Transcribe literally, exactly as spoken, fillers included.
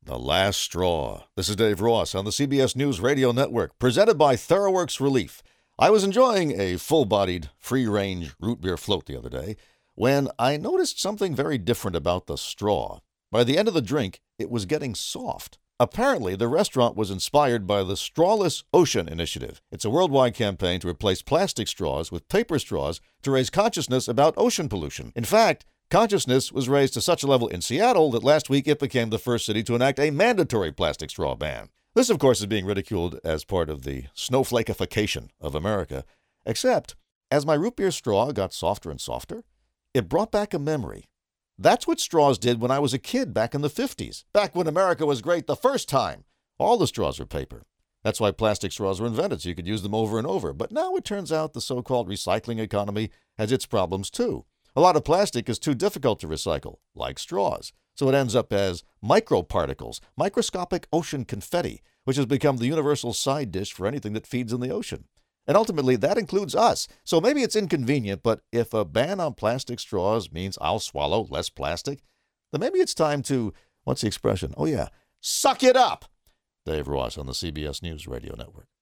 The Last Straw. This is Dave Ross on the C B S News Radio Network, presented by TheraWorks Relief. I was enjoying a full-bodied, free-range root beer float the other day when I noticed something very different about the straw. By the end of the drink, it was getting soft. Apparently, the restaurant was inspired by the Strawless Ocean Initiative. It's a worldwide campaign to replace plastic straws with paper straws to raise consciousness about ocean pollution. In fact, consciousness was raised to such a level in Seattle that last week it became the first city to enact a mandatory plastic straw ban. This, of course, is being ridiculed as part of the snowflakeification of America. Except, as my root beer straw got softer and softer, it brought back a memory. That's what straws did when I was a kid back in the fifties, back when America was great the first time. All the straws were paper. That's why plastic straws were invented, so you could use them over and over. But now it turns out the so-called recycling economy has its problems too. A lot of plastic is too difficult to recycle, like straws. So it ends up as microparticles, microscopic ocean confetti, which has become the universal side dish for anything that feeds in the ocean. And ultimately, that includes us. So maybe it's inconvenient, but if a ban on plastic straws means I'll swallow less plastic, then maybe it's time to, what's the expression? Oh yeah, suck it up! Dave Ross on the C B S News Radio Network.